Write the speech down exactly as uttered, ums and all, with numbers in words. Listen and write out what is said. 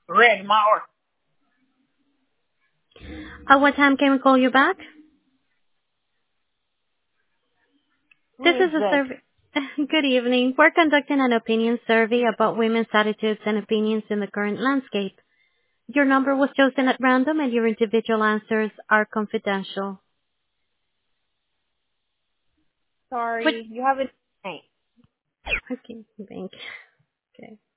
Red Mauer. At what time can we call you back? Who This is is a this? survey. Good evening. We're conducting an opinion survey about women's attitudes and opinions in the current landscape. Your number was chosen at random and your individual answers are confidential. What? Sorry, you haven't. Okay, thank you. Okay.